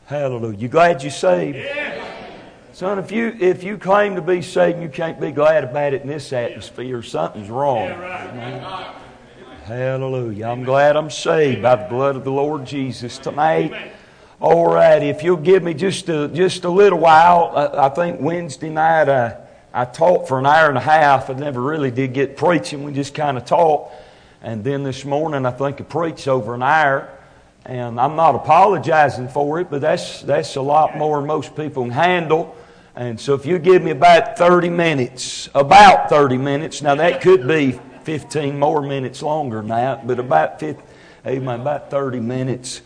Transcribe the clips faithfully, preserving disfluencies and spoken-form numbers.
Hallelujah. You glad you're saved? Yeah. Son, if you if you claim to be saved and you can't be glad about it in this atmosphere, something's wrong. Yeah, right. Hallelujah. I'm glad I'm saved by the blood of the Lord Jesus tonight. All right, if you'll give me just a, just a little while. I, I think Wednesday night I, I taught for an hour and a half. I never really did get preaching. We just kind of talked. And then this morning I think I preached over an hour. And I'm not apologizing for it, but that's that's a lot more than most people can handle. And so if you give me about thirty minutes, about thirty minutes, now that could be fifteen more minutes longer than that, but about fifty, amen, about thirty minutes.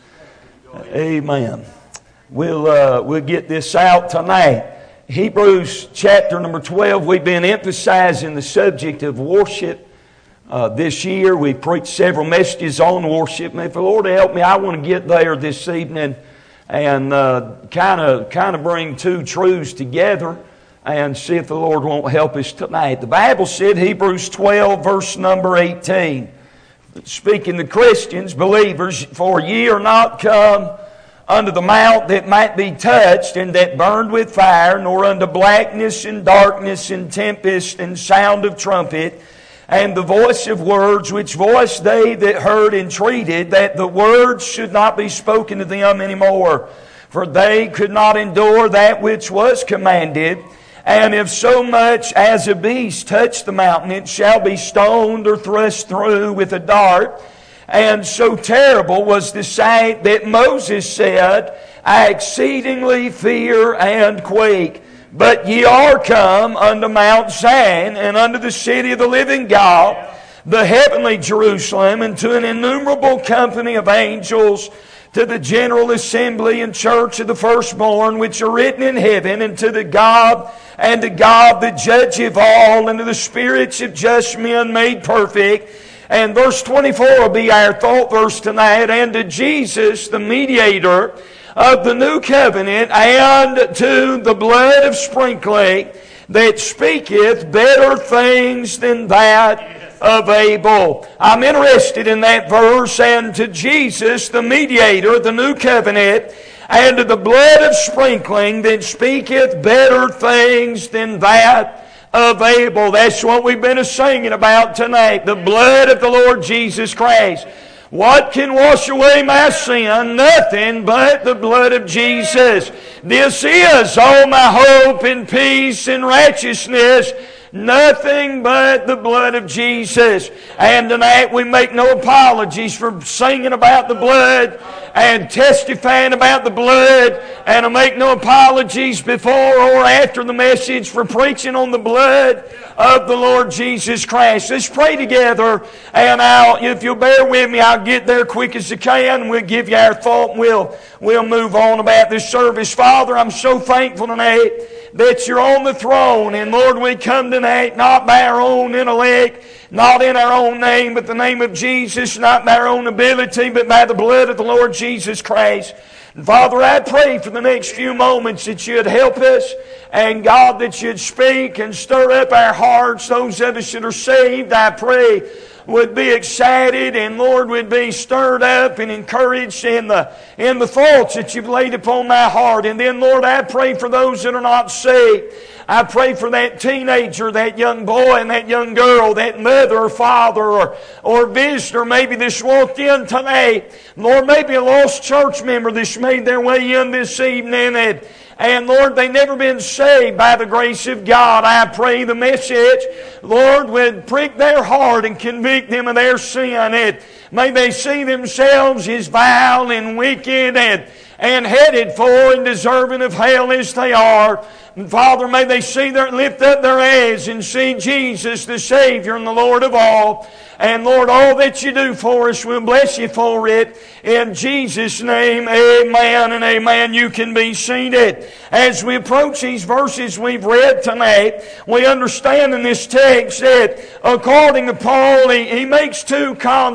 Amen. We'll uh, we'll get this out tonight. Hebrews chapter number twelve. We've been emphasizing the subject of worship uh, this year. We've preached several messages on worship. And if the Lord help me, I want to get there this evening and kind of kind of bring two truths together and see if the Lord won't help us tonight. The Bible said, Hebrews twelve, verse number eighteen. Speaking to Christians, believers, for ye are not come unto the mount that might be touched, and that burned with fire, nor unto blackness and darkness and tempest and sound of trumpet, and the voice of words, which voice they that heard entreated, that the words should not be spoken to them any more. For they could not endure that which was commanded. And if so much as a beast touch the mountain, it shall be stoned or thrust through with a dart. And so terrible was the sight that Moses said, I exceedingly fear and quake. But ye are come unto Mount Zion, and unto the city of the living God, the heavenly Jerusalem, and to an innumerable company of angels, to the general assembly and church of the firstborn, which are written in heaven, and to the God, and to God the judge of all, and to the spirits of just men made perfect. And verse twenty-four will be our thought verse tonight. And to Jesus, the mediator of the new covenant, and to the blood of sprinkling that speaketh better things than that of Abel. I'm interested in that verse. And to Jesus, the mediator of the new covenant, and to the blood of sprinkling that speaketh better things than that of Abel. That's what we've been singing about tonight. The blood of the Lord Jesus Christ. What can wash away my sin? Nothing but the blood of Jesus. This is all my hope and peace and righteousness. Nothing but the blood of Jesus. And tonight we make no apologies for singing about the blood and testifying about the blood. And I make no apologies before or after the message for preaching on the blood of the Lord Jesus Christ. Let's pray together. And I'll, if you'll bear with me, I'll get there quick as I can. We'll give you our thought and we'll, we'll move on about this service. Father, I'm so thankful tonight that you're on the throne. And Lord, we come tonight not by our own intellect, not in our own name, but the name of Jesus, not by our own ability, but by the blood of the Lord Jesus Christ. And Father, I pray for the next few moments that you'd help us, and God, that you'd speak and stir up our hearts. Those of us that are saved, I pray, would be excited, and Lord, would be stirred up and encouraged in the in the thoughts that you've laid upon my heart. And then, Lord, I pray for those that are not saved. I pray for that teenager, that young boy and that young girl, that mother or father or, or visitor maybe that's walked in tonight. Lord, maybe a lost church member that's made their way in this evening, and, and Lord, they've never been saved by the grace of God. I pray the message, Lord, would prick their heart and convict them of their sin. And may they see themselves as vile and wicked and, and headed for and deserving of hell as they are. And Father, may they see their, lift up their eyes and see Jesus, the Savior and the Lord of all. And Lord, all that you do for us, we'll bless you for it. In Jesus' name, amen and amen. You can be seated. As we approach these verses we've read tonight, we understand in this text that according to Paul, he, he makes two contrasts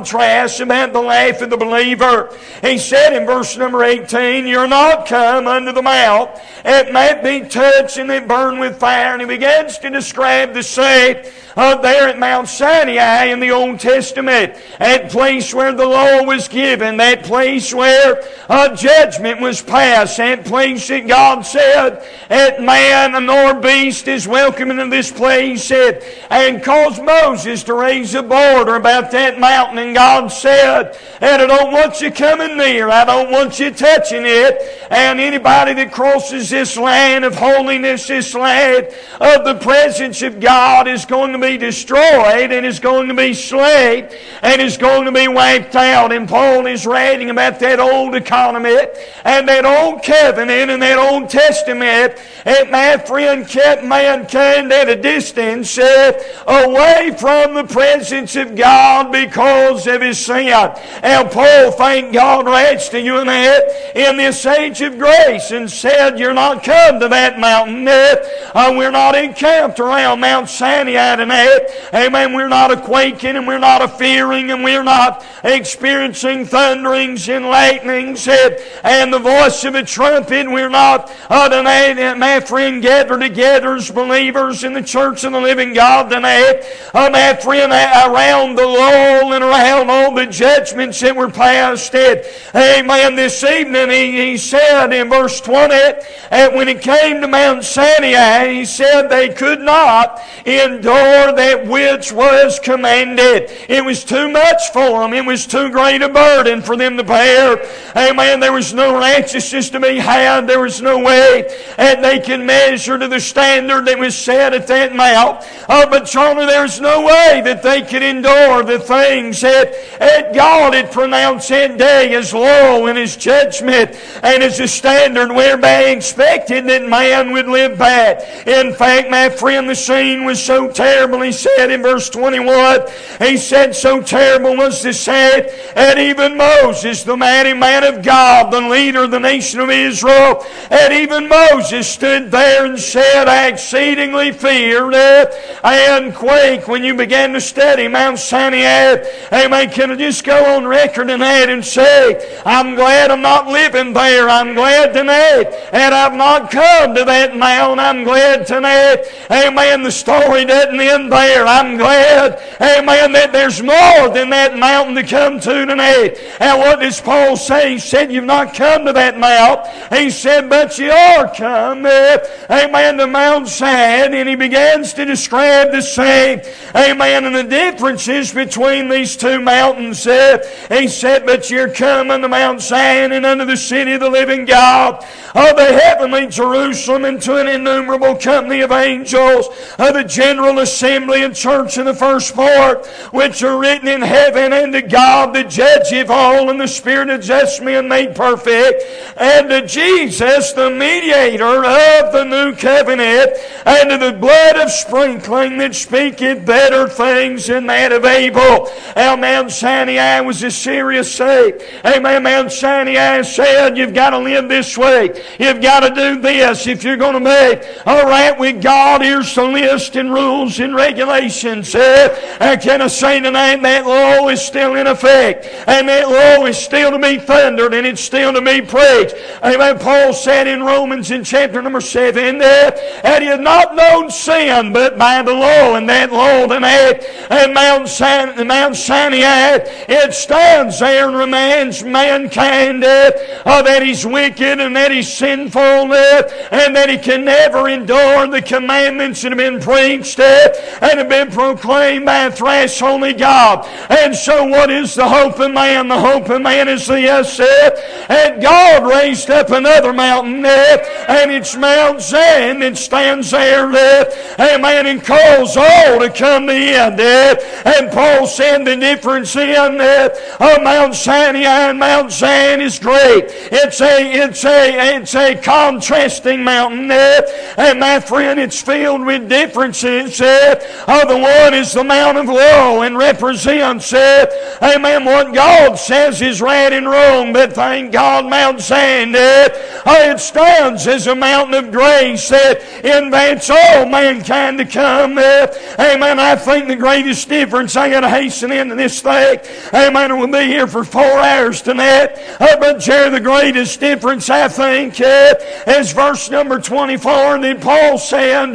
pass about the life of the believer. He said in verse number eighteen, you're not come unto the mount, it might be touched and it burn with fire. And he begins to describe the saint uh, there at Mount Sinai in the Old Testament, that place where the law was given, that place where uh, judgment was passed, that place that God said, that man nor beast is welcome into this place, said, and caused Moses to raise a border about that mountain. And God said, and I don't want you coming near, I don't want you touching it, and anybody that crosses this land of holiness, this land of the presence of God, is going to be destroyed and is going to be slain and is going to be wiped out. And Paul is writing about that old economy and that old covenant and that Old Testament, and my friend kept mankind at a distance uh, away from the presence of God because of his sin. And Paul, thank God, writes to you and that in this age of grace and said, you're not come to that mountain. Uh, we're not encamped around Mount Sinai tonight. Amen. We're not a quaking and we're not a fearing and we're not experiencing thunderings and lightnings and, and the voice of a trumpet. We're not uh, tonight, my friend, gathered together as believers in the church of the living God tonight. Uh, my friend, around the law and around all the judgments that were passed. And, amen. This evening he, he said in verse twenty, and when it came to Mount Sinai, he said they could not endure that which was commanded. It was too much for them. It was too great a burden for them to bear. Amen. There was no righteousness to be had. There was no way that they can measure to the standard that was set at that mount. Oh, but Charlie, there's no way that they could endure the things that, that God had pronounced that day as law and as judgment and as a standard whereby he expected that man would live by. In fact, my friend, the scene was so terrible. He said in verse twenty-one, he said, so terrible was the sight that even Moses, the mighty man of God, the leader of the nation of Israel, and even Moses stood there and said, I exceedingly feared and quake. When you began to study Mount Sinai, amen, can I just go on record tonight and say, I'm glad I'm not living there. I'm glad tonight and I've not come to that mount. I'm glad tonight, amen, the story doesn't end there. I'm glad, amen, that there's more than that mountain to come to tonight. And what does Paul say? He said, you've not come to that mount. He said, but you are come, amen, to Mount Zion. And he begins to describe the same, amen, and the differences between these two mountains. He said, but you're come unto Mount Zion and unto the city of the living God, of the heavenly Jerusalem, and to an innumerable company of angels, of the general assembly and church of the first part, which are written in heaven, and to God, the judge of all, and the Spirit of just men made perfect, and to Jesus, the mediator of the new covenant, and to the blood of sprinkling that speaketh better things than that of Abel. And Mount Sinai was a serious thing. Amen. Mount Sinai said, you've got to live this way. You've got to do this. If you're going to make all right with God, here's the list and rules and regulations. Uh, can I say tonight that law is still in effect, and that law is still to be thundered, and it's still to be preached. Amen. Paul said in Romans in chapter number seven uh, that he had not known sin but by the law, and that law tonight and Mount Sinai, Mount Sinai, it stands there and reminds mankind uh, uh, that he's wicked and that he's sinful uh, and that he can never endure the commandments that have been preached uh, and have been proclaimed by a thrice holy God. And so what is the hope of man? The hope of man is this, uh, and God raised up another mountain, uh, and it's Mount Zion that stands there, uh, amen, and calls all to come to him. Uh, and Paul said the difference in uh, of Mount Sinai and Mount Zion is great. It's a, it's a, it's a contrasting mountain, uh, and my friend, it's filled with differences. Uh, uh, the one is the Mount of Law and represents, uh, amen, what God says is right and wrong. But thank God, Mount Zion, uh, It stands as a mountain of grace that invites all mankind to come. Amen. I think the greatest difference, I got to hasten into this thing. Amen. We'll be here for four hours tonight. But, Jerry, the greatest difference, I think, is verse number twenty-four. That Paul said,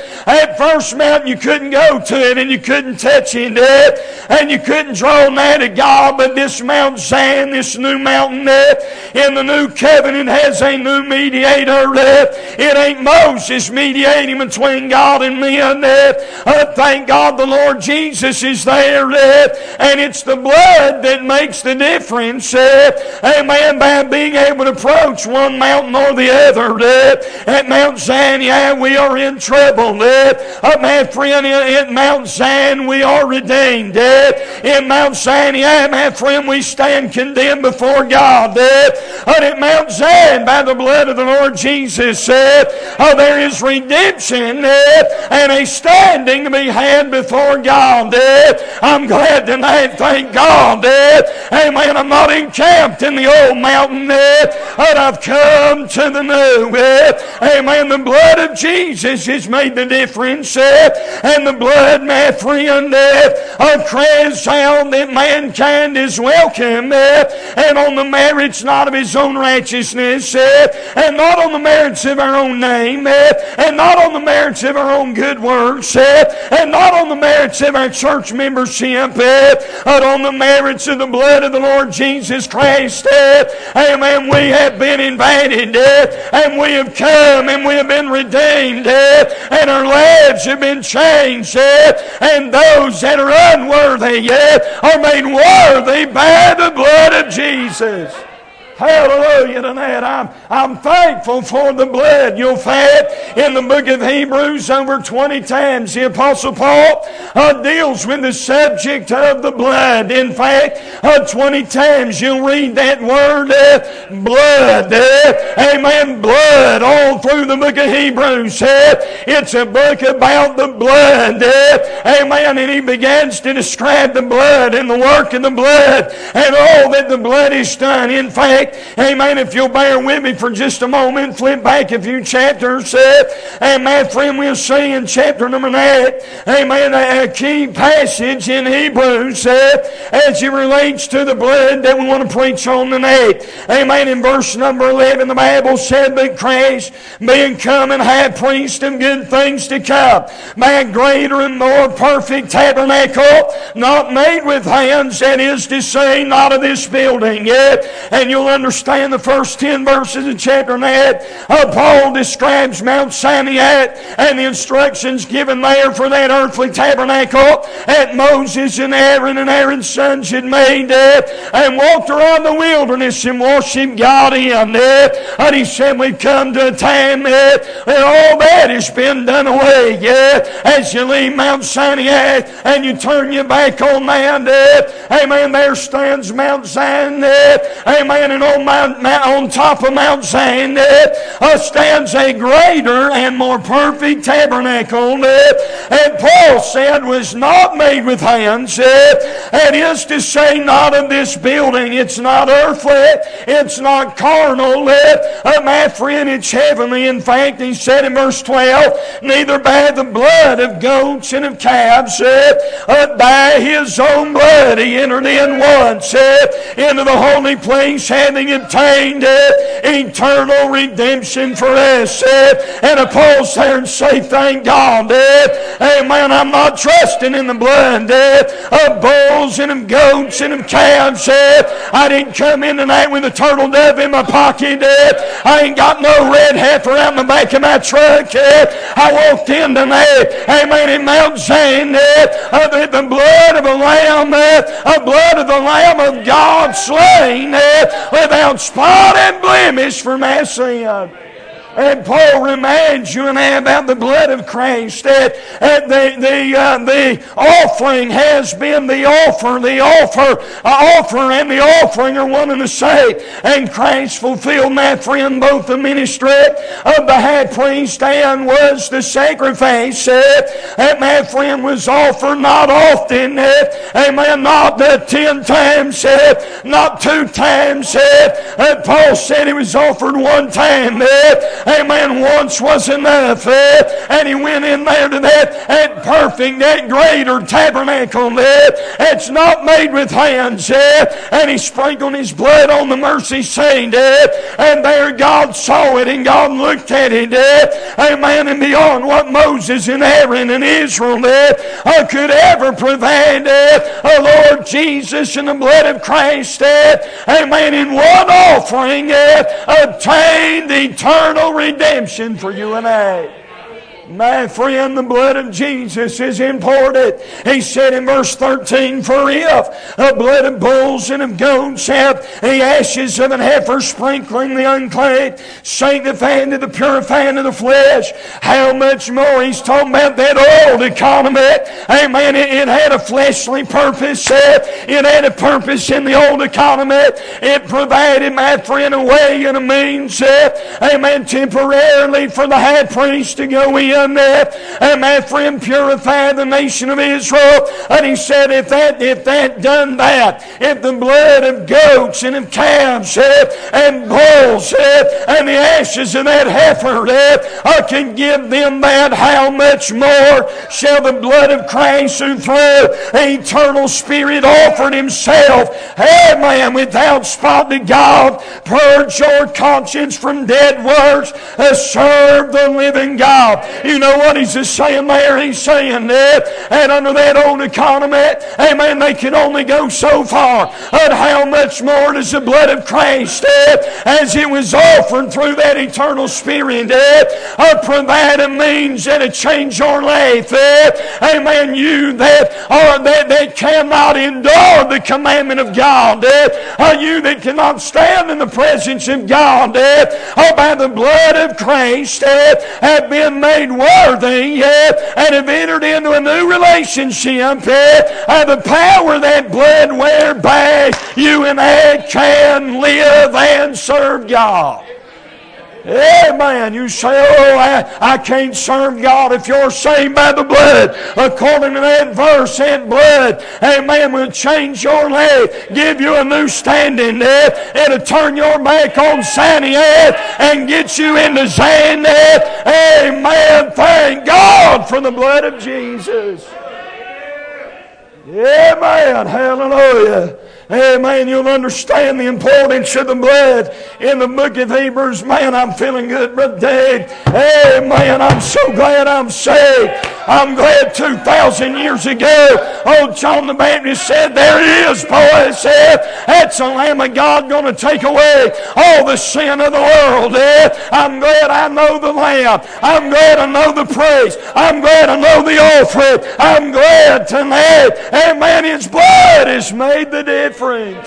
at first mountain you couldn't go to it and you couldn't touch it and you couldn't draw nigh to God, but this Mount Zion, this new mountain in the new covenant has a new mediator. It ain't Moses mediating between God and men. Thank God the Lord Jesus is there, and it's the blood that makes the difference. Amen. By being able to approach one mountain or the other. At Mount Zion, yeah, we are in trouble. My friend, at Mount Zion, we are redeemed. In Mount Zion, yeah, my friend, we stand condemned before God. But at Mount Zion, by the blood of the Lord Jesus, there is redemption and a standing to be had before God. I'm glad tonight, thank God. Amen. I'm not encamped in the old mountain, but I've come to the new. Amen. The blood of Jesus has made the difference. And the blood, my friend, of cries out that mankind is welcome. And on the merits not of his own righteousness, and not on the merits of our own name, and not on the merits of our own good works, and not on the merits of our church membership, but on the merits of the blood of the Lord Jesus Christ. Amen. We have been invited, and we have come, and we have been redeemed, and our lives have been changed, and those that are unworthy are made worthy by the blood of Jesus. Hallelujah tonight. I'm, I'm thankful for the blood. You'll find in the book of Hebrews over twenty times the Apostle Paul uh, deals with the subject of the blood. In fact, uh, twenty times you'll read that word uh, blood. Uh, amen. Blood all through the book of Hebrews. Uh, it's a book about the blood. Uh, amen. And he begins to describe the blood and the work of the blood and all that the blood has done. In fact, amen, if you'll bear with me for just a moment, flip back a few chapters, uh, and my friend, we'll see in chapter number nine, amen, a, a key passage in Hebrews uh, as it relates to the blood that we want to preach on tonight. Amen. In verse number eleven, the Bible said, but Christ, being come and high priest of good things to come, by a greater and more perfect tabernacle, not made with hands, that is to say, not of this building yet. And you'll understand the first ten verses of chapter nine. Uh, Paul describes Mount Sinai and the instructions given there for that earthly tabernacle that Moses and Aaron and Aaron's sons had made, uh, and walked around the wilderness and worshiped God in. Uh, and he said, we've come to a time uh, that all that has been done away. Uh, as you leave Mount Sinai and you turn your back on that, uh, amen, there stands Mount Zion. Uh, amen. And on, Mount, on top of Mount Zion uh, stands a greater and more perfect tabernacle. Uh, and Paul said was not made with hands. Uh, that is to say, not of this building. It's not earthly. It's not carnal. Uh, my friend, it's heavenly. In fact, he said in verse twelve, neither by the blood of goats and of calves, uh, but by his own blood he entered in once uh, into the holy place, having obtained uh, eternal redemption for us. Uh, and I pause there and say, thank God. Uh, amen. I'm not trusting in the blood uh, of bulls and of goats and of calves. Uh, I didn't come in tonight with a turtle dove in my pocket. Uh, I ain't got no red heifer out in the back of my truck. Uh, I walked in tonight, amen, in Mount Zion, uh, the, the blood of a lamb, uh, the blood of the Lamb of God slain uh, without spot and blemish for my sin. And Paul reminds you and I about the blood of Christ. That uh, the the uh, the offering has been the offer, the offer, uh, offer and the offering are one and the same. And Christ fulfilled, my friend, both the ministry of the high priest and was the sacrifice. Uh, and my friend was offered not often. Uh, amen. Not uh, ten times. Uh, not two times. Uh, uh, Paul said he was offered one time. Uh, Amen. Once was enough. Eh? And he went in there to that, that perfect, that greater tabernacle. Eh? It's not made with hands. Eh? And he sprinkled his blood on the mercy seat. Eh? And there God saw it and God looked at it. Eh? Amen. And beyond what Moses and Aaron and Israel eh, could ever provide, eh? Oh, Lord Jesus and the blood of Christ. Eh? Amen. In one offering eh, obtained eternal redemption for you and I. My friend, the blood of Jesus is important. He said in verse thirteen, for if the blood of bulls and of goats have the ashes of an heifer sprinkling the unclean, sanctifying to the purifying of the flesh, how much more? He's talking about that old economy. Amen. It, it had a fleshly purpose. It had a purpose in the old economy. It provided, my friend, a way and a means, amen, temporarily for the high priest to go in. And my friend, purify the nation of Israel. And he said, if that if that done that, if the blood of goats and of calves uh, and bulls uh, and the ashes of that heifer uh, I can give them that, how much more shall the blood of Christ, who through the eternal Spirit offered himself, amen, without spot to God, purge your conscience from dead works, uh, serve the living God. You know what he's just saying there? He's saying that, and under that old economy, amen, they could only go so far. But how much more does the blood of Christ, uh, as it was offered through that eternal Spirit, uh, provide a means that it change your life? Uh, amen. You that are that, that cannot endure the commandment of God, uh, you that cannot stand in the presence of God, uh, by the blood of Christ, uh, have been made worthy, yeah, and have entered into a new relationship, yeah, and the power of that blood whereby you and I can live and serve God. Amen. You say, oh, I, I can't serve God. If you're saved by the blood, according to that verse, that blood, amen, will change your life, give you a new standing. Eh? It'll turn your back on Sinai eh? and get you into Zion. Eh? Amen. Thank God for the blood of Jesus. Amen. Hallelujah. Amen. You'll understand the importance of the blood in the book of Hebrews. Man, I'm feeling good, Brother Dave. Amen. I'm so glad I'm saved. I'm glad two thousand years ago, old John the Baptist said, there it is, boy. He said, that's the Lamb of God going to take away all the sin of the world. Eh? I'm glad I know the Lamb. I'm glad I know the praise. I'm glad I know the offering. I'm glad tonight, amen, His blood has made the difference.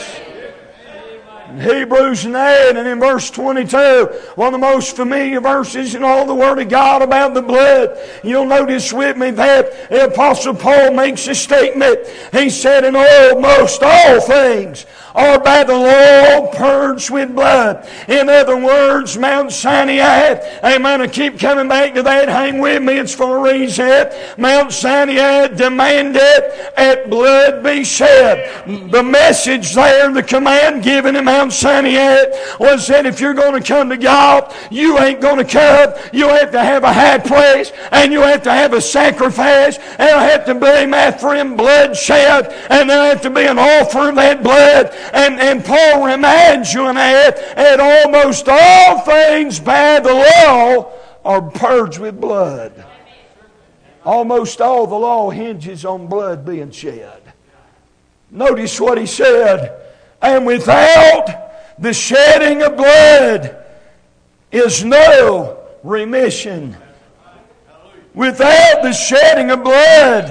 In Hebrews nine and in verse twenty-two, one of the most familiar verses in all the Word of God about the blood. You'll notice with me that the Apostle Paul makes a statement. He said, in almost all things are by the law purged with blood. In other words, Mount Sinai, amen, I keep coming back to that, hang with me, it's for a reason. Mount Sinai demanded that blood be shed. The message there, the command given in Mount Sinai was that if you're going to come to God, you ain't going to come. You have to have a high place, and you have to have a sacrifice, and there'll have to be, my friend, blood shed, and there'll have to be an offer of that blood. And, and Paul reminds you and I that almost all things by the law are purged with blood. Almost all the law hinges on blood being shed. Notice what he said. And without the shedding of blood is no remission. Without the shedding of blood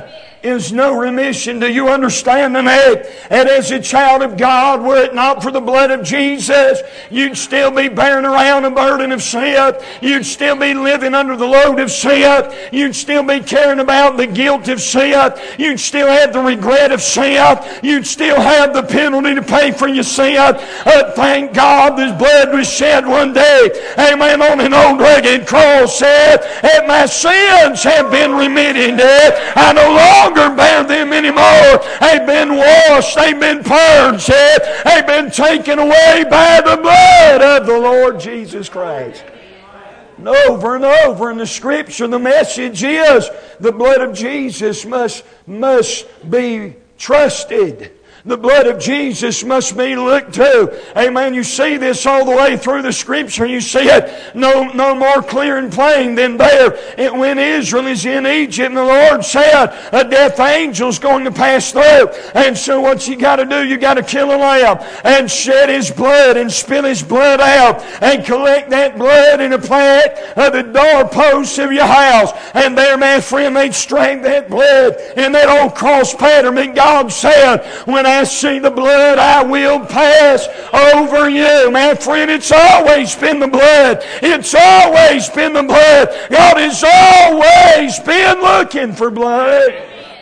is no remission. Do you understand tonight? And as a child of God, were it not for the blood of Jesus, you'd still be bearing around a burden of sin. You'd still be living under the load of sin. You'd still be caring about the guilt of sin. You'd still have the regret of sin. You'd still have the penalty to pay for your sin. Uh, thank God His blood was shed one day. Amen. On an old rugged cross said, and my sins have been remitted. I no longer bear them anymore. They've been washed. They've been purged. They've been taken away by the blood of the Lord Jesus Christ. And over and over in the Scripture, the message is the blood of Jesus must, must be trusted. The blood of Jesus must be looked to. Amen. You see this all the way through the Scripture. You see it no, no more clear and plain than there. It, when Israel is in Egypt and the Lord said, a death angel's going to pass through. And so what you got to do, you got to kill a lamb and shed his blood and spill his blood out and collect that blood in a plate of the doorposts of your house. And there, my friend, they'd strike that blood in that old cross pattern that God said, when I see the blood, I will pass over you. My friend, it's always been the blood. It's always been the blood. God has always been looking for blood.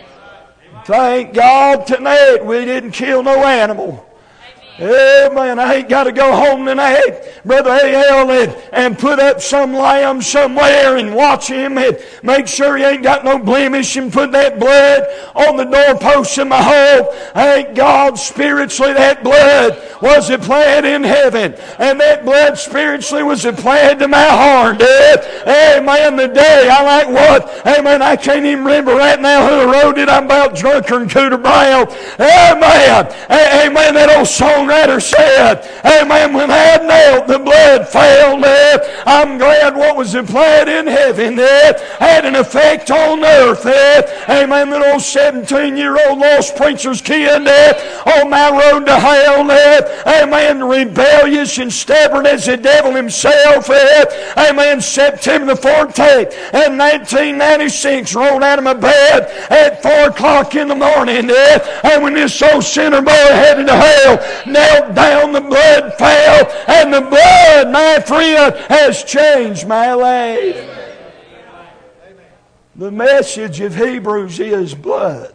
Thank God tonight we didn't kill no animal. Amen. I ain't got to go home tonight, Brother A L, and, and put up some lamb somewhere and watch him and make sure he ain't got no blemish and put that blood on the doorpost of my home. Thank God spiritually that blood was applied in heaven, and that blood spiritually was applied to my heart. Amen. The day I like what? Amen. I can't even remember right now who wrote it. I'm about drunker and Cooter Brown. Amen. Amen. That old song writer said, amen, when I had knelt, the blood fell there. I'm glad what was applied in heaven there had an effect on earth there. Amen, that old seventeen-year-old lost preacher's kid there on my road to hell there. Amen, rebellious and stubborn as the devil himself there. Amen, September the fourteenth in nineteen ninety-six, rolled out of my bed at four o'clock in the morning there. And when this old sinner boy headed to hell, knelt down, the blood fell, and the blood, my friend, has changed my life. The message of Hebrews is blood.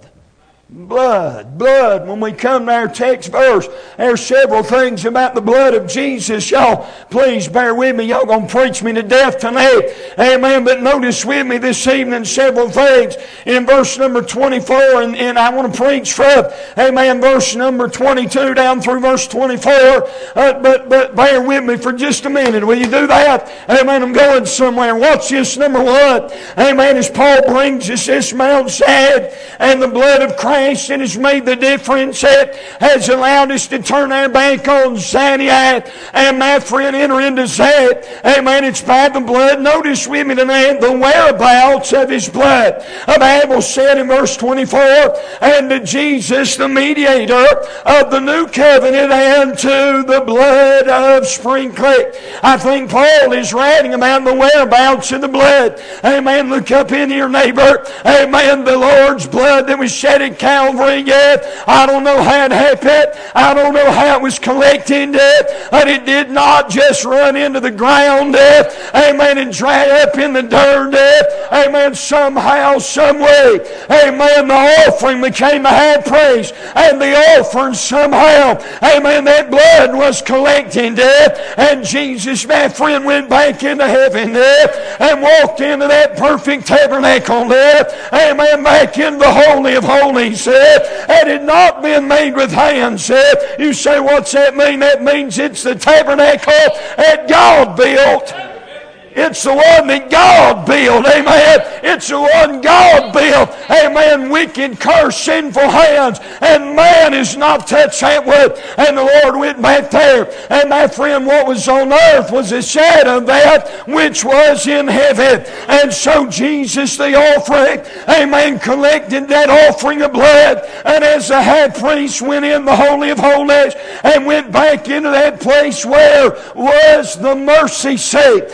Blood, blood. When we come to our text verse, there's several things about the blood of Jesus. Y'all, please bear with me. Y'all gonna preach me to death tonight. Amen. But notice with me this evening several things. In verse number twenty-four, and, and I want to preach from, amen, verse number twenty-two down through verse twenty-four. Uh, but, but bear with me for just a minute. Will you do that? Amen. I'm going somewhere. Watch this, number one. Amen. As Paul brings us this Mount Sad and the blood of Christ, and has made the difference. It has allowed us to turn our back on Sinai and, my friend, enter into Zed. Amen. It's by the blood. Notice with me tonight the whereabouts of His blood. The Bible said in verse twenty-four, and to Jesus, the mediator of the new covenant, and to the blood of sprinkling. I think Paul is writing about the whereabouts of the blood. Amen. Look up in your neighbor. Amen. The Lord's blood that was shed at Calvary yet. I don't know how it happened. I don't know how it was collected yet. But it did not just run into the ground yet. Amen. And dry up in the dirt yet. Amen. Somehow, some way. Amen. The offering became the high priest. And the offering somehow. Amen. That blood was collected yet. And Jesus, my friend, went back into heaven there. And walked into that perfect tabernacle there. Amen. Back in the Holy of Holies. Had it not been made with hands. You say, what's that mean? That means it's the tabernacle that God built. It's the one that God built. Amen. It's the one God built. Amen. Wicked, cursed, sinful hands. And man is not touched that wood. And the Lord went back there. And my friend, what was on earth was a shadow of that which was in heaven. And so Jesus, the offering, amen, collected that offering of blood. And as the high priest went in the Holy of Holies and went back into that place where was the mercy seat. Amen.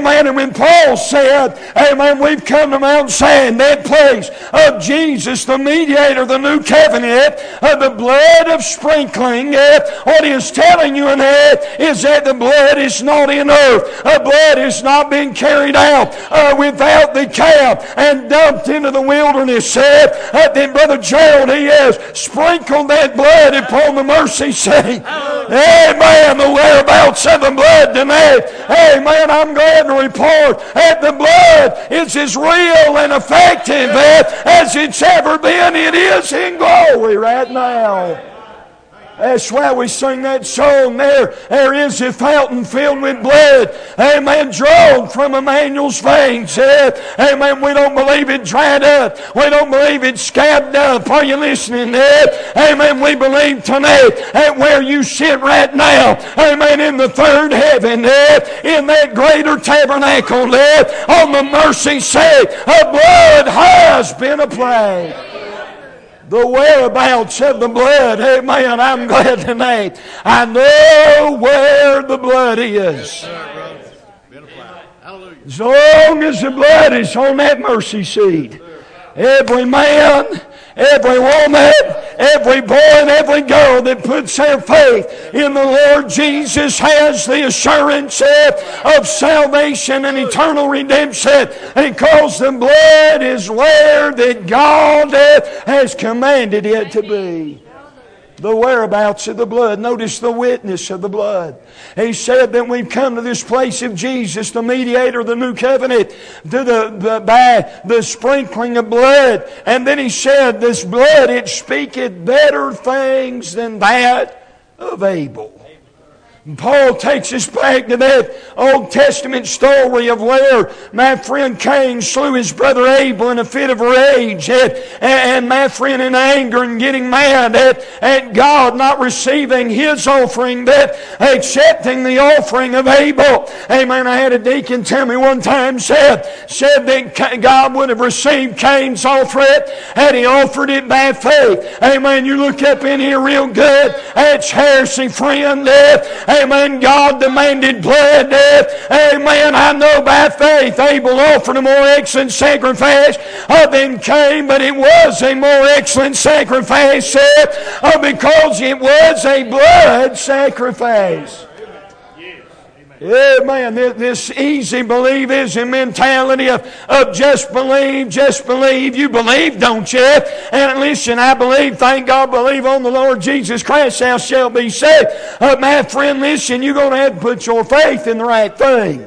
Amen. And when Paul said, amen, we've come to Mount Zion, that place of Jesus, the mediator, the new covenant, of the blood of sprinkling, uh, what he is telling you in that is that the blood is not in earth. The blood is not being carried out uh, without the calf and dumped into the wilderness. Uh, uh, then Brother Gerald, he has sprinkled that blood upon the mercy seat. Amen. The whereabouts of the blood tonight. Amen. I'm glad to report that the blood is as real and effective uh, as it's ever been. It is in glory right now. That's why we sing that song there. There is a fountain filled with blood. Amen. Drawn from Emmanuel's veins. Amen. We don't believe it dried up. We don't believe it scabbed up. Are you listening? Amen. We believe tonight at where you sit right now. Amen. In the third heaven. In that greater tabernacle. On the mercy seat. Blood has been applied. The whereabouts of the blood. Amen. I'm glad tonight. I know where the blood is. As long as the blood is on that mercy seat. Every man, every woman, every boy and every girl that puts their faith in the Lord Jesus has the assurance of salvation and eternal redemption, because the blood is where that God has commanded it to be. The whereabouts of the blood. Notice the witness of the blood. He said that we've come to this place of Jesus, the mediator of the new covenant, to the, the, by the sprinkling of blood. And then he said, this blood, it speaketh better things than that of Abel. And Paul takes us back to that Old Testament story of where my friend Cain slew his brother Abel in a fit of rage, and, and my friend in anger and getting mad at, at God not receiving his offering, that accepting the offering of Abel. Amen. I had a deacon tell me one time, said, said that God would have received Cain's offering had he offered it by faith. Amen. You look up in here real good. That's heresy, friend. Amen. God demanded blood. Amen. I know by faith Abel offered a more excellent sacrifice than Cain, but it was a more excellent sacrifice because it was a blood sacrifice. Amen. This easy believism mentality of, of just believe, just believe. You believe, don't you? And listen, I believe, thank God, believe on the Lord Jesus Christ, thou shalt be saved. Uh, my friend, listen, you're going to have to put your faith in the right thing.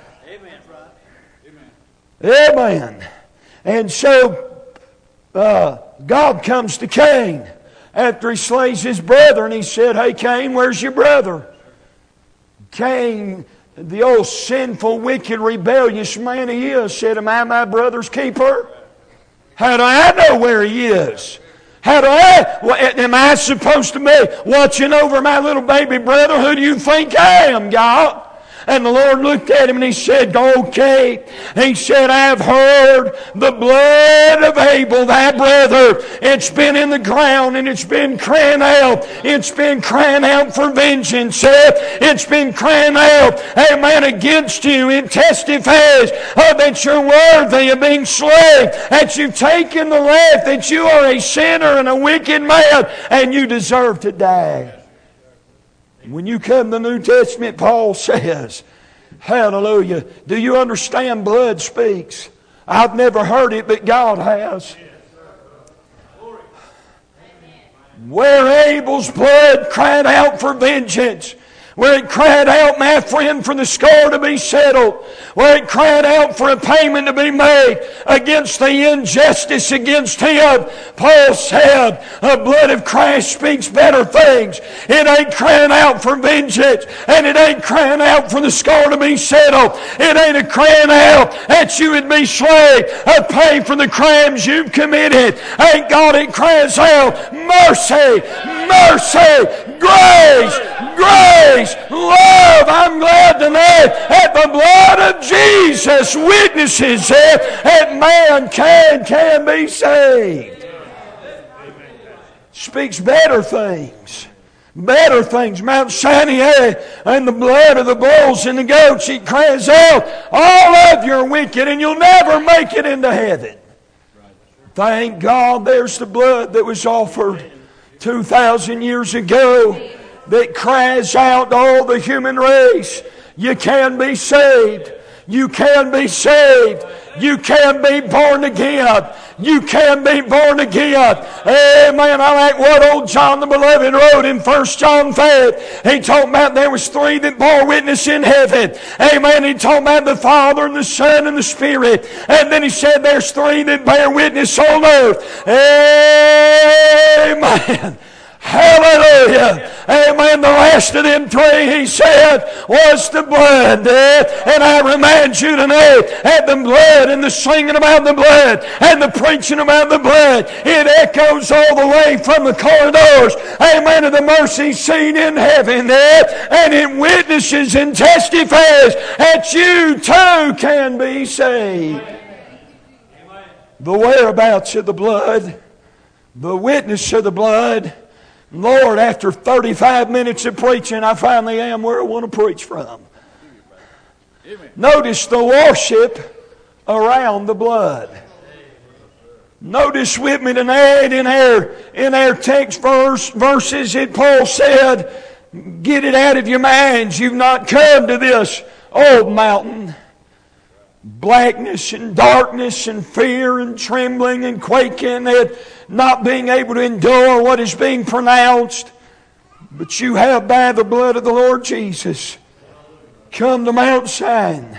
Amen. Amen. And so, uh, God comes to Cain after he slays his brother, and he said, hey, Cain, where's your brother? Cain, the old sinful, wicked, rebellious man he is, said, am I my brother's keeper? How do I know where he is? How do I, well, am I supposed to be watching over my little baby brother? Who do you think I am, God? And the Lord looked at him and he said, okay. He said, I've heard the blood of Abel, thy brother. It's been in the ground and it's been crying out. It's been crying out for vengeance. It's been crying out, amen, against you. It testifies oh, that you're worthy of being slain, that you've taken the life, that you are a sinner and a wicked man, and you deserve to die. When you come to the New Testament, Paul says, hallelujah, do you understand blood speaks? I've never heard it, but God has. Where Abel's blood cried out for vengeance, where it cried out, my friend, for the score to be settled, where it cried out for a payment to be made against the injustice against him, Paul said, the blood of Christ speaks better things. It ain't crying out for vengeance, and it ain't crying out for the score to be settled. It ain't a crying out that you would be slain, a pay for the crimes you've committed. Ain't God, it cries out, mercy, mercy, grace, grace, love. I'm glad tonight that the blood of Jesus witnesses that man can, can be saved. Speaks better things. better things. Mount Sinai and the blood of the bulls and the goats. He cries out, all of you are wicked and you'll never make it into heaven. Thank God there's the blood that was offered two thousand years ago that cries out to all the human race. You can be saved. You can be saved. You can be born again. You can be born again. Amen. I like what old John the Beloved wrote in First John five. He talked about there was three that bore witness in heaven. Amen. He talked about the Father and the Son and the Spirit. And then he said there's three that bear witness on earth. Amen. Hallelujah. Amen. The last of them three, he said, was the blood. And I remind you tonight, at the blood and the singing about the blood and the preaching about the blood, it echoes all the way from the corridors, amen, of the mercy seat in heaven. And it witnesses and testifies that you too can be saved. The whereabouts of the blood, the witness of the blood. Lord, after thirty-five minutes of preaching, I finally am where I want to preach from. Amen. Notice the worship around the blood. Notice with me tonight in our, in our text verse, verses that Paul said, get it out of your minds. You've not come to this old mountain. Blackness and darkness and fear and trembling and quaking and not being able to endure what is being pronounced. But you have by the blood of the Lord Jesus come to Mount Sinai.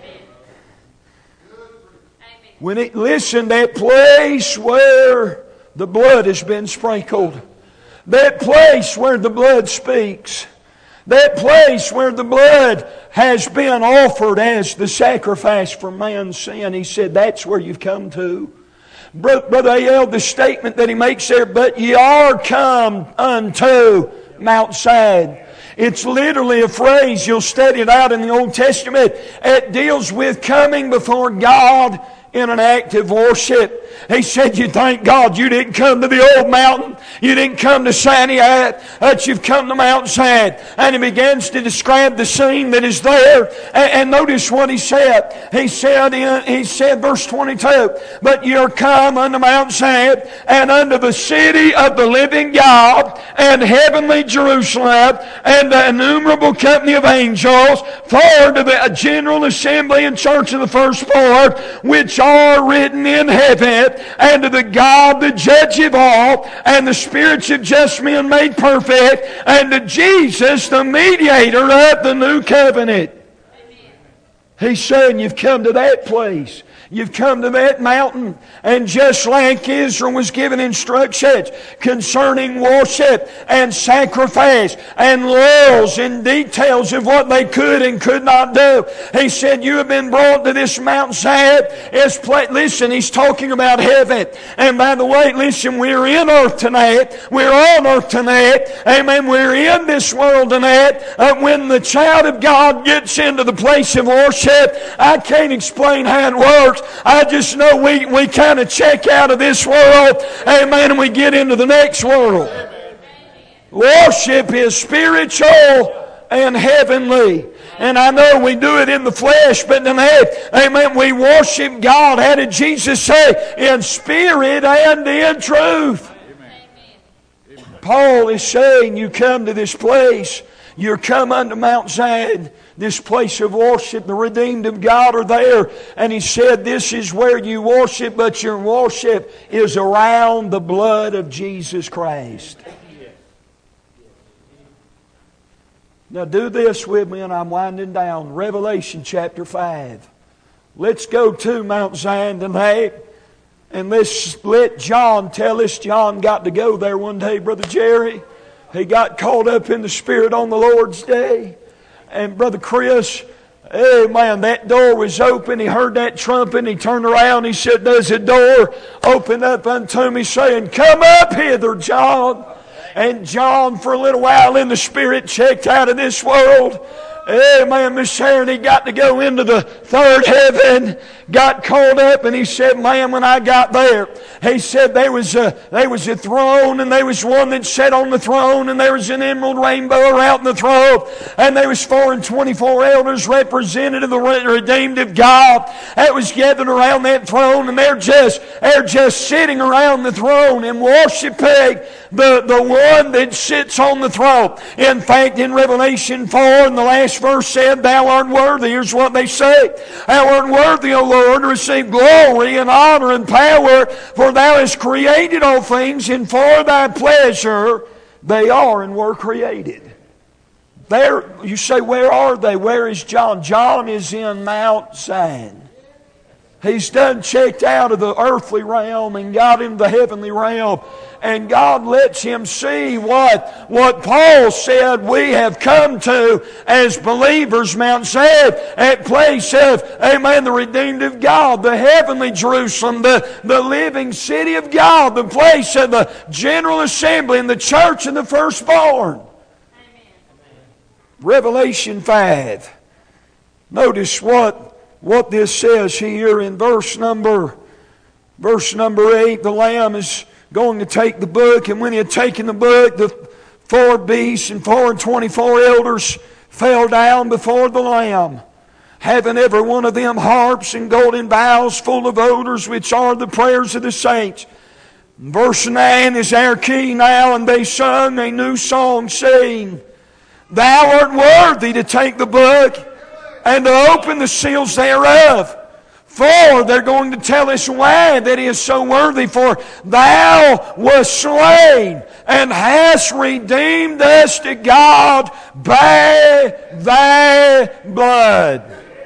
When it, listen, that place where the blood has been sprinkled, that place where the blood speaks, that place where the blood has been offered as the sacrifice for man's sin. He said, that's where you've come to. Brother A L, the statement that he makes there, but ye are come unto Mount Sinai. It's literally a phrase, you'll study it out in the Old Testament. It deals with coming before God in an act of worship. He said, you thank God you didn't come to the old mountain. You didn't come to Sinai, but you've come to Mount Sinai. And he begins to describe the scene that is there. And, and notice what he said. He said, in, he said, verse twenty-two, but you're come unto Mount Sinai and unto the city of the living God and heavenly Jerusalem and the innumerable company of angels, for to the general assembly and church of the firstborn, which are written in heaven, and to the God, the judge of all, and the spirits of just men made perfect, and to Jesus, the mediator of the new covenant. Amen. He's saying you've come to that place. You've come to that mountain, and just like Israel was given instructions concerning worship and sacrifice and laws and details of what they could and could not do, he said, you have been brought to this Mount Sinai. Listen, he's talking about heaven. And by the way, listen, we're in earth tonight. We're on earth tonight. Amen. We're in this world tonight. Uh, when the child of God gets into the place of worship, I can't explain how it works. I just know we, we kind of check out of this world, amen, and we get into the next world. Worship is spiritual and heavenly. And I know we do it in the flesh, but tonight, amen, we worship God. How did Jesus say? In spirit and in truth. Amen. Paul is saying you come to this place, you're come unto Mount Zion, this place of worship. The redeemed of God are there. And he said this is where you worship, but your worship is around the blood of Jesus Christ. Now do this with me, and I'm winding down. Revelation chapter five. Let's go to Mount Zion tonight, and let's let John tell us. John got to go there one day, Brother Jerry. He got caught up in the Spirit on the Lord's day. And Brother Chris, hey man, that door was open. He heard that trumpet. He turned around. He said, there's a door open up unto me, saying, come up hither, John. And John, for a little while in the Spirit, checked out of this world. Amen. Miss Sharon, he got to go into the third heaven, got caught up, and he said, man, when I got there, he said there was a, there was a throne, and there was one that sat on the throne, and there was an emerald rainbow around the throne, and there was four and twenty-four elders representative of the redeemed of God that was gathered around that throne, and they're just, they're just sitting around the throne and worshiping the, the one that sits on the throne. In fact, in Revelation four, in the last verse said, Thou art worthy. Here's what they say. Thou art worthy, O Lord, to receive glory and honor and power, for Thou hast created all things, and for Thy pleasure they are and were created. There, you say, where are they? Where is John? John is in Mount Zion. He's done checked out of the earthly realm and got into the heavenly realm. And God lets him see what, what Paul said we have come to as believers, Mount Zion, that place of, amen, the redeemed of God, the heavenly Jerusalem, the, the living city of God, the place of the general assembly and the church and the firstborn. Amen. Revelation five. Notice what What this says here in verse number verse number eight. The Lamb is going to take the book, and when he had taken the book, the four beasts and four and twenty-four elders fell down before the Lamb, having every one of them harps and golden vials full of odors, which are the prayers of the saints. Verse nine is our key now, and they sung a new song, saying, Thou art worthy to take the book and to open the seals thereof. For they're going to tell us why that He is so worthy. For Thou wast slain and hast redeemed us to God by Thy blood.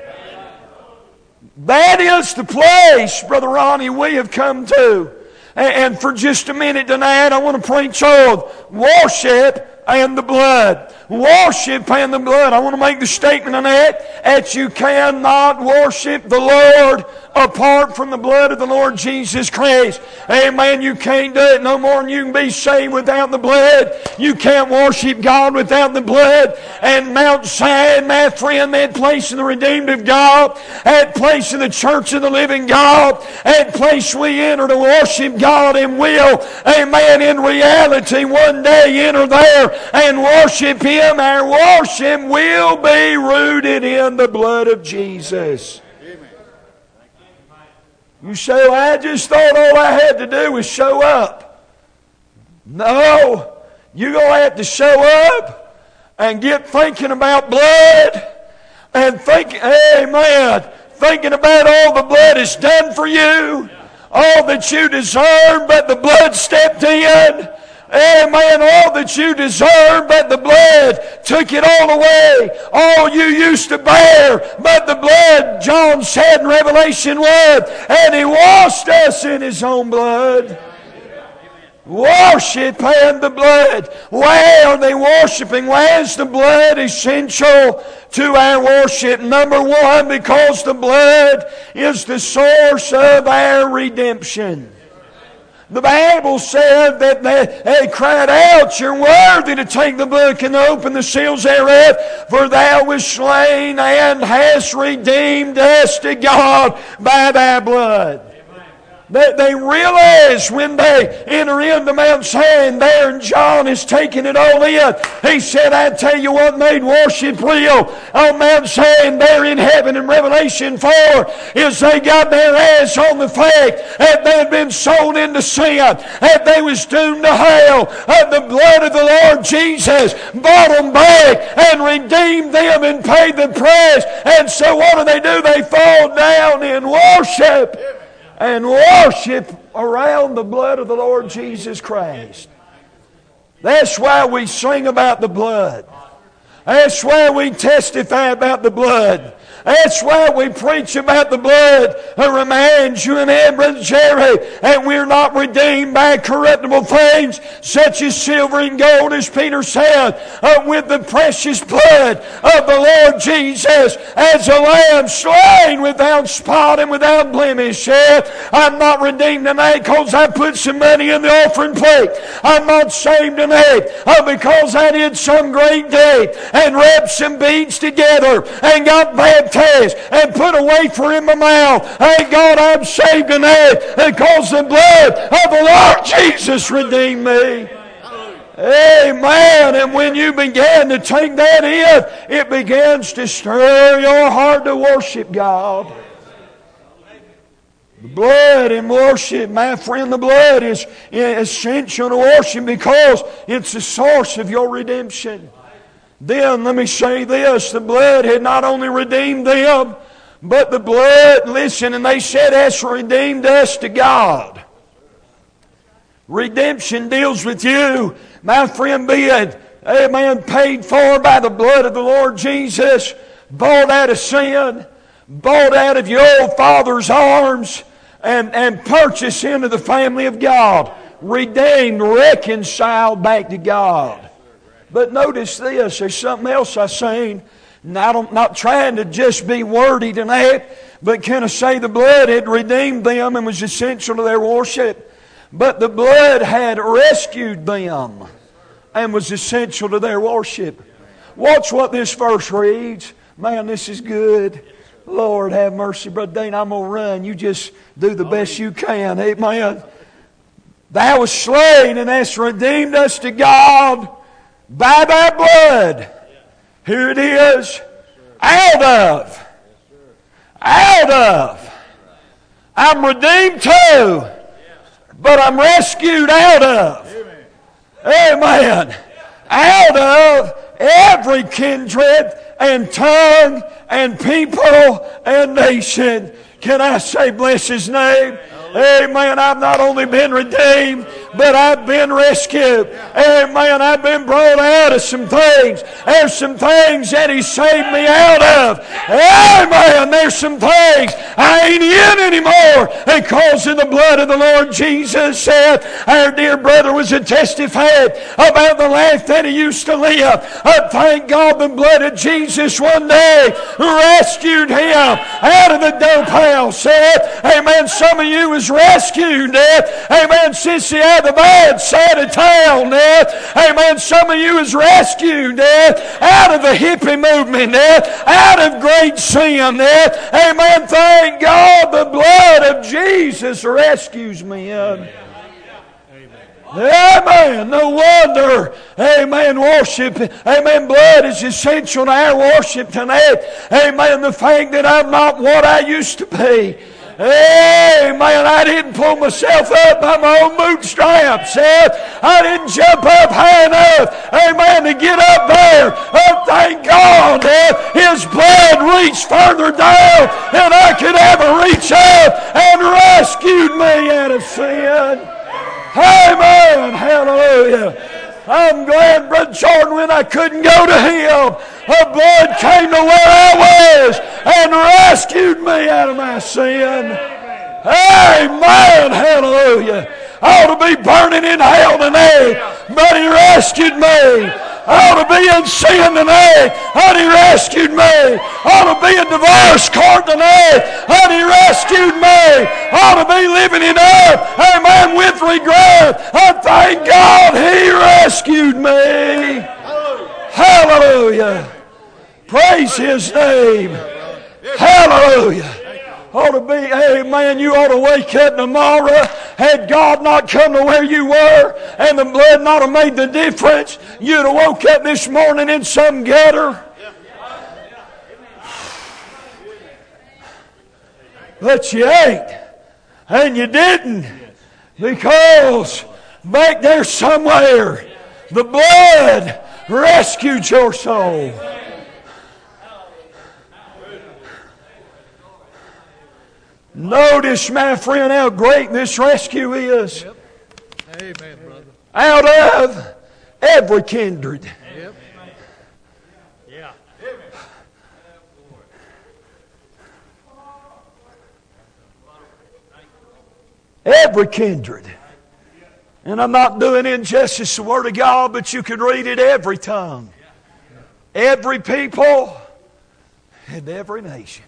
That is the place, Brother Ronnie, we have come to. And for just a minute tonight, I want to preach on worship and the blood. Worship and the blood. I want to make the statement on that, that you cannot worship the Lord apart from the blood of the Lord Jesus Christ. Amen. You can't do it no more than you can be saved without the blood. You can't worship God without the blood. And Mount Zion, my friend, that place of the redeemed of God, that place of the church of the living God, that place we enter to worship God and will, amen, in reality one day enter there and worship Him. Our worship will be rooted in the blood of Jesus. You say, well, I just thought all I had to do was show up. No, you're going to have to show up and get thinking about blood and think, amen, thinking about all the blood has done for you, all that you deserve, but the blood stepped in. Amen. All that you deserve, but the blood took it all away. All you used to bear, but the blood, John said in Revelation one, and He washed us in His own blood. Worship and the blood. Why are they worshiping? Why is the blood essential to our worship? Number one, because the blood is the source of our redemption. The Bible said that they, they cried out, You're worthy to take the book and open the seals thereof, for Thou wast slain and hast redeemed us to God by Thy blood. They, they realize when they enter into Mount Zion there, and John is taking it all in. He said, I tell you what made worship real on Mount Zion there in heaven in Revelation four is they got their eyes on the fact that they had been sold into sin, that they was doomed to hell, that the blood of the Lord Jesus bought them back and redeemed them and paid the price. And so what do they do? They fall down in worship. And worship around the blood of the Lord Jesus Christ. That's why we sing about the blood. That's why we testify about the blood. That's why we preach about the blood. It reminds you and me, Brother Jerry, and we're not redeemed by corruptible things, such as silver and gold, as Peter said, uh, with the precious blood of the Lord Jesus, as a lamb slain without spot and without blemish. Said, I'm not redeemed tonight because I put some money in the offering plate. I'm not saved tonight uh, because I did some great deed and rubbed some beads together and got baptized and put a wafer in my mouth. Thank God I'm saved tonight because the blood of the Lord Jesus redeemed me. Amen. And when you begin to take that in, it begins to stir your heart to worship God. The blood in worship, my friend, the blood is essential to worship because it's the source of your redemption. Then, let me say this, the blood had not only redeemed them, but the blood, listen, and they said, has redeemed us to God. Redemption deals with you, my friend, being, amen, paid for by the blood of the Lord Jesus, bought out of sin, bought out of your old father's arms, and, and purchased into the family of God. Redeemed, reconciled back to God. But notice this, there's something else I seen. And I'm not trying to just be wordy tonight, but can I say the blood had redeemed them and was essential to their worship. But the blood had rescued them and was essential to their worship. Watch what this verse reads. Man, this is good. Lord, have mercy. Brother Dean, I'm going to run. You just do the best you can. Amen. Thou was slain and hast redeemed us to God by thy blood. Here it is. Out of. Out of. I'm redeemed too. But I'm rescued out of. Amen. Out of every kindred and tongue and people and nation. Can I say bless His name? Amen. I've not only been redeemed, but I've been rescued. Amen. I've been brought out of some things. There's some things that He saved me out of. Amen. There's some things I ain't in anymore because of the blood of the Lord Jesus. Said our dear brother was a testified about the life that he used to live. I thank God the blood of Jesus one day rescued him out of the dope house. Said, amen. Some of you was rescued. Amen. Since he had the bad side of town. Amen. Some of you is rescued out of the hippie movement, out of great sin. Amen. Thank God the blood of Jesus rescues me. Amen. No wonder. Amen. Worship. Amen. Blood is essential to our worship tonight. Amen. The fact that I'm not what I used to be. Amen. I didn't pull myself up by my own bootstraps. I didn't jump up high enough. Amen. To get up there. Oh, thank God that His blood reached further down than I could ever reach up and rescued me out of sin. Amen. Hallelujah. I'm glad, Brother Jordan, when I couldn't go to Him, the blood came to where I was and rescued me out of my sin. Amen. Hallelujah. I ought to be burning in hell tonight, but He rescued me. I ought to be in sin tonight, and He rescued me. I ought to be in divorce court tonight, and He rescued me. I ought to be living it up, amen, with regret. I thank God He rescued me. Hallelujah. Praise His name. Hallelujah. Ought to be, amen, you ought to wake up tomorrow. Had God not come to where you were and the blood not have made the difference, you'd have woke up this morning in some gutter. But you ain't. And you didn't. Because back there somewhere, the blood rescued your soul. Notice, my friend, how great this rescue is. Yep. Amen, brother. Out of every kindred. Yep. Yeah. Every kindred. And I'm not doing injustice to the Word of God, but you can read it every tongue. Every people and every nation.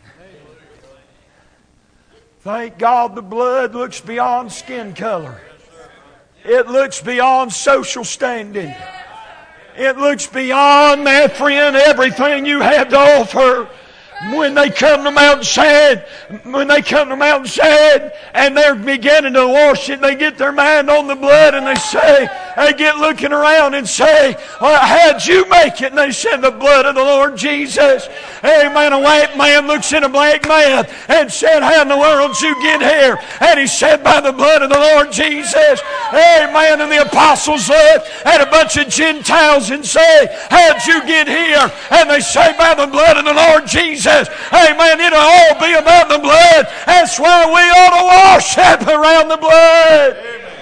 Thank God the blood looks beyond skin color. It looks beyond social standing. It looks beyond, my friend, everything you have to offer. When they come to Mountainside, when they come to Mountainside and they're beginning to worship, they get their mind on the blood and they say, they get looking around and say, well, how'd you make it? And they said, the blood of the Lord Jesus. Amen. A white man looks at a black man and said, how in the world did you get here? And he said, by the blood of the Lord Jesus. Amen. And the apostles look at a bunch of Gentiles and say, how'd you get here? And they say, by the blood of the Lord Jesus. Amen. It'll all be about the blood. That's why we ought to worship around the blood.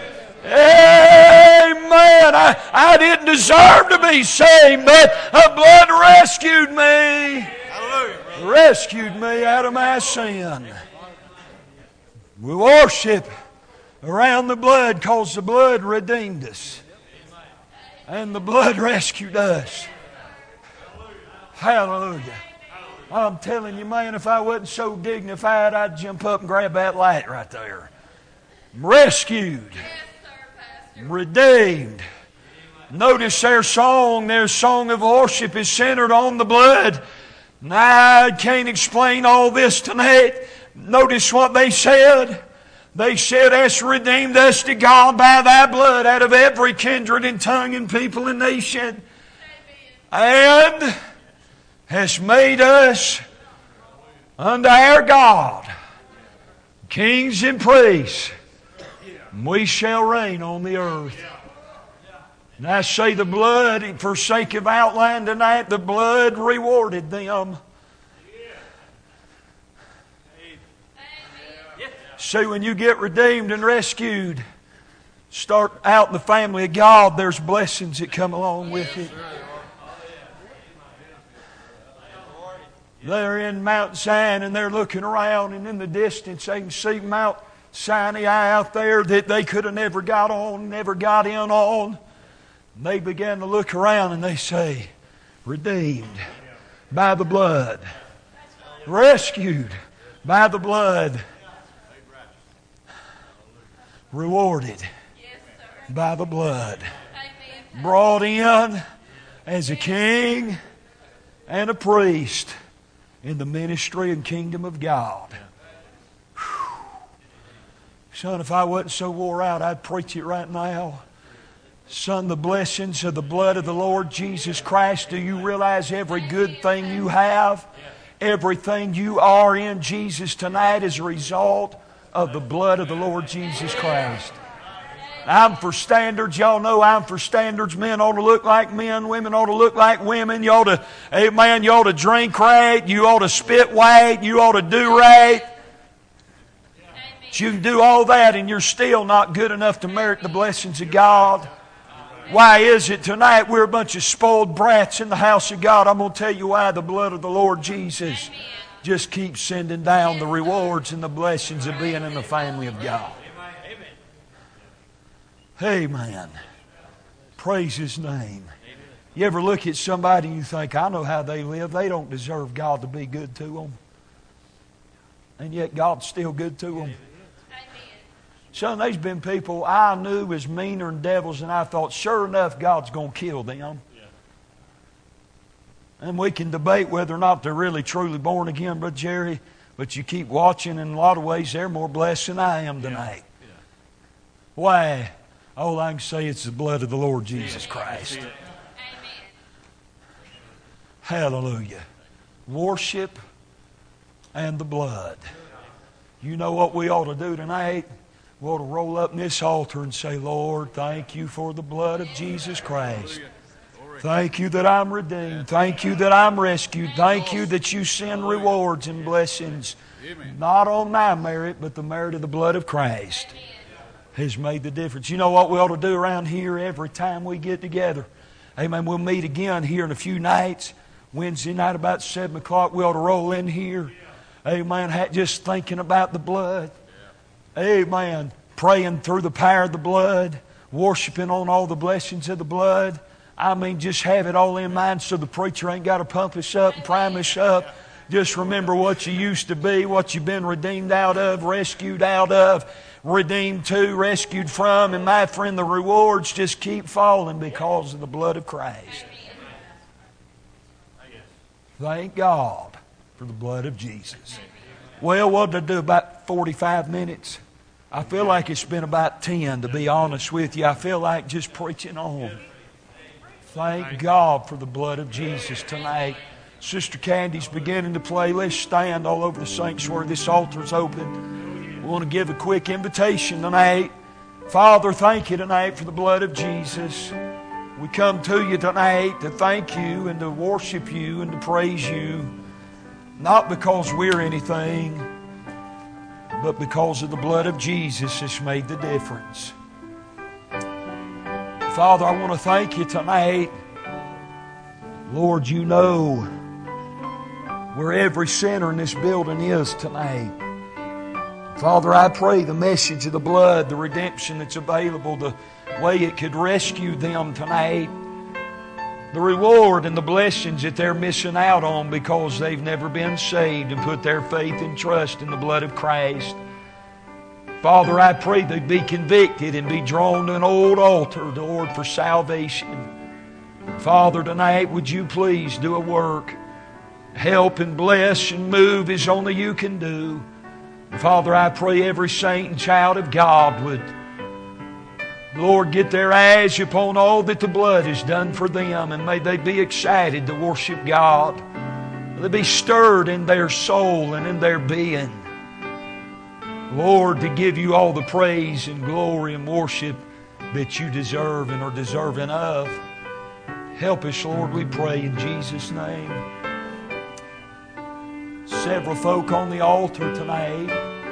Amen. Amen. I, I didn't deserve to be saved, but the blood rescued me. Hallelujah. Rescued me out of my sin. We worship around the blood because the blood redeemed us. And the blood rescued us. Hallelujah. I'm telling you, man, if I wasn't so dignified, I'd jump up and grab that light right there. Rescued. Redeemed. Notice their song, their song of worship is centered on the blood. Now, I can't explain all this tonight. Notice what they said. They said, hast redeemed us to God by thy blood out of every kindred and tongue and people and nation. And hast made us unto our God kings and priests. We shall reign on the earth. And I say the blood, for sake of outline tonight, the blood rewarded them. See, when you get redeemed and rescued, start out in the family of God, there's blessings that come along with it. They're in Mount Zion and they're looking around, and in the distance they can see Mount Sinai out there that they could have never got on, never got in on. And they began to look around and they say, redeemed by the blood, rescued by the blood, rewarded by the blood, brought in as a king and a priest in the ministry and kingdom of God. Whew. Son, if I wasn't so wore out, I'd preach it right now. Son, the blessings of the blood of the Lord Jesus Christ, do you realize every good thing you have, everything you are in Jesus tonight is a result of the blood of the Lord Jesus Christ? I'm for standards. Y'all know I'm for standards. Men ought to look like men. Women ought to look like women. You ought to, amen, you ought to drink right. You ought to spit right. You ought to do right. But you can do all that and you're still not good enough to merit the blessings of God. Why is it tonight we're a bunch of spoiled brats in the house of God? I'm going to tell you why. The blood of the Lord Jesus just keeps sending down the rewards and the blessings of being in the family of God. Amen. Praise His name. You ever look at somebody and you think, I know how they live. They don't deserve God to be good to them. And yet God's still good to them. Son, there's been people I knew as meaner than devils, and I thought, sure enough, God's going to kill them. And we can debate whether or not they're really truly born again, Brother Jerry, but you keep watching, and in a lot of ways they're more blessed than I am tonight. Yeah. Yeah. Why? All I can say is the blood of the Lord Jesus Christ. Amen. Hallelujah. Worship and the blood. You know what we ought to do tonight? We ought to roll up in this altar and say, Lord, thank you for the blood of Jesus Christ. Thank you that I'm redeemed. Thank you that I'm rescued. Thank you that you send rewards and blessings, not on my merit, but the merit of the blood of Christ has made the difference. You know what we ought to do around here every time we get together? Amen. We'll meet again here in a few nights. Wednesday night about seven o'clock, we ought to roll in here. Amen. Just thinking about the blood. Amen. praying through the power of the blood, worshiping on all the blessings of the blood. I mean, just have it all in mind so the preacher ain't got to pump us up and prime us up. Just remember what you used to be, what you've been redeemed out of, rescued out of, redeemed to, rescued from. And my friend, the rewards just keep falling because of the blood of Christ. Thank God for the blood of Jesus. Well, what did I do? About forty-five minutes? I feel like it's been about ten, to be honest with you. I feel like just preaching on. Thank God for the blood of Jesus tonight. Sister Candy's beginning to play. Let's stand all over the sanctuary. This altar's open. We want to give a quick invitation tonight. Father, thank you tonight for the blood of Jesus. We come to you tonight to thank you and to worship you and to praise you. Not because we're anything, but because of the blood of Jesus that's made the difference. Father, I want to thank you tonight. Lord, you know where every sinner in this building is tonight. Father, I pray the message of the blood, the redemption that's available, the way it could rescue them tonight, the reward and the blessings that they're missing out on because they've never been saved and put their faith and trust in the blood of Christ. Father, I pray they'd be convicted and be drawn to an old altar, Lord, for salvation. Father, tonight would you please do a work. Help and bless and move as only you can do. Father, I pray every saint and child of God would, Lord, get their eyes upon all that the blood has done for them, and may they be excited to worship God. May they be stirred in their soul and in their being, Lord, to give you all the praise and glory and worship that you deserve and are deserving of. Help us, Lord, we pray in Jesus' name. Several folk on the altar tonight.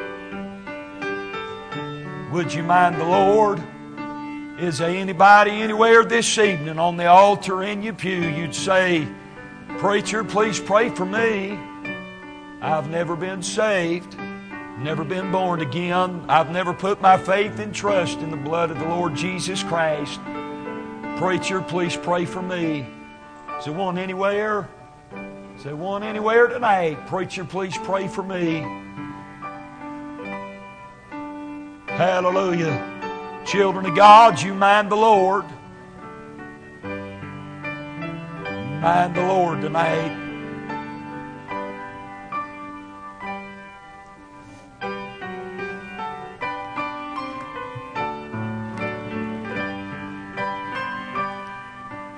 Would you mind the Lord? Is there anybody anywhere this evening on the altar in your pew you'd say, preacher, please pray for me. I've never been saved. Never been born again. I've never put my faith and trust in the blood of the Lord Jesus Christ. Preacher, please pray for me. Is there one anywhere? Is there one anywhere tonight? Preacher, please pray for me. Hallelujah. Children of God, you mind the Lord. Mind the Lord tonight.